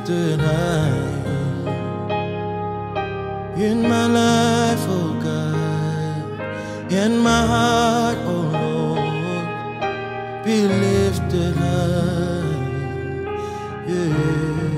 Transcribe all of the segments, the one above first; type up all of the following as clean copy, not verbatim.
lifted high in my life, oh God, in my heart, oh Lord, be lifted high, yeah.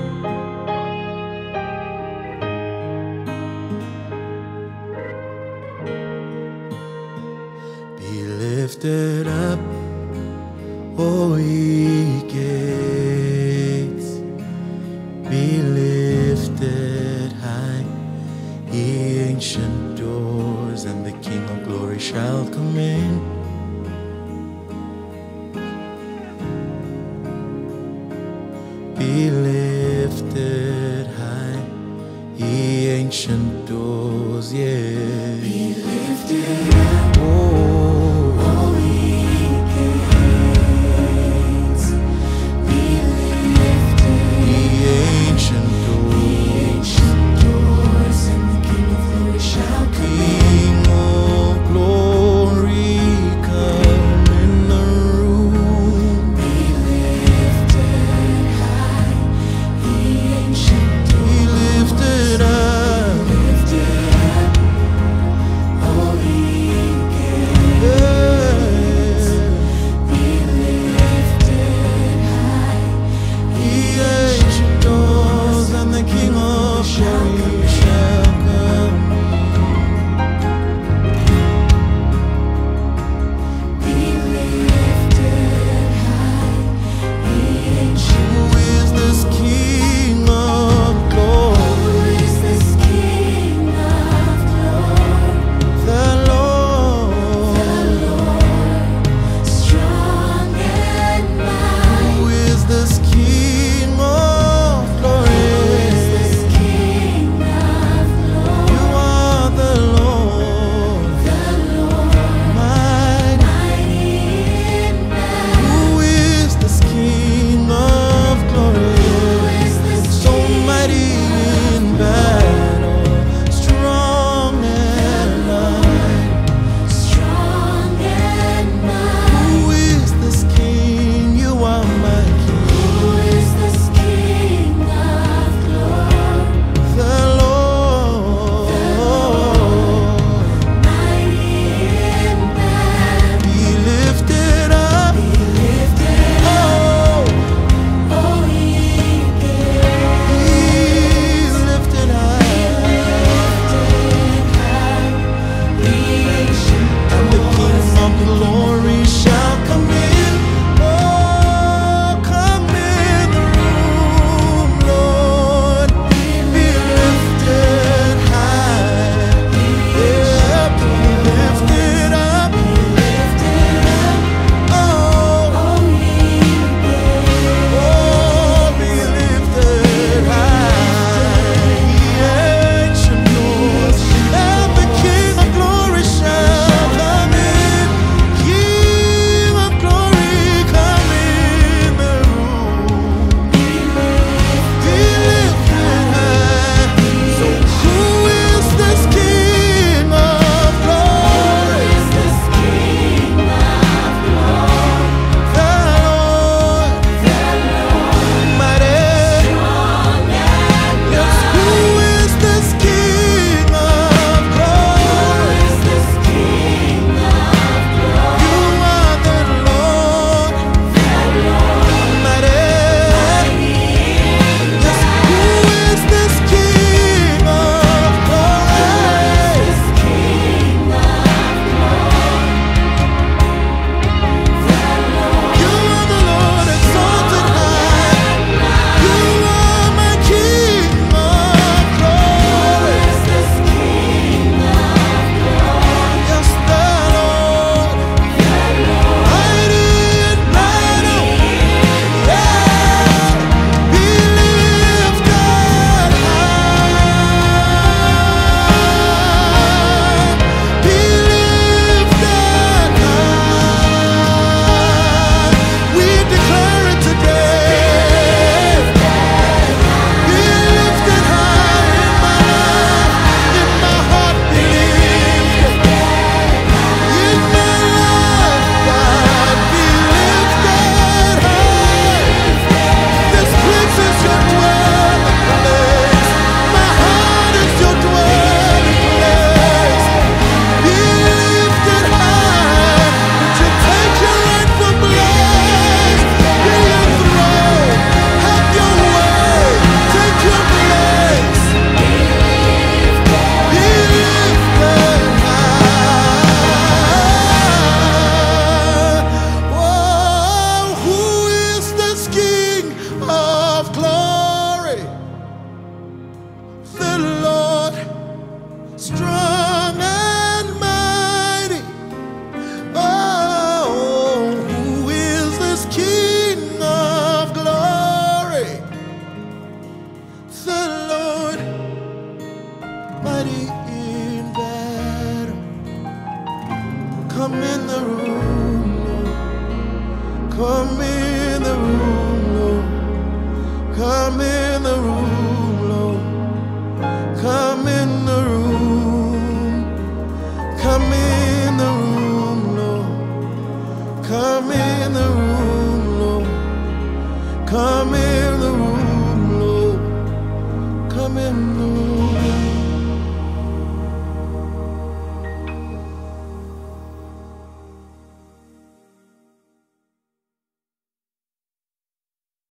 Be lifted up, O ye gates, be lifted high, ye ancient doors, and the King of glory shall come in. Be lifted high, ye ancient doors, yeah. Be lifted up, Oh, all ye gates. Be lifted, ye ancient doors, ancient doors, and the King of glory shall come in. King of glory, come in the room. Be lifted high, ye ancient Be doors. lifted up, Lifted up, Come in the room, Lord. Come in the room, Lord. Come in the room. Come in the room, Lord. Come in the room, Lord. Come in.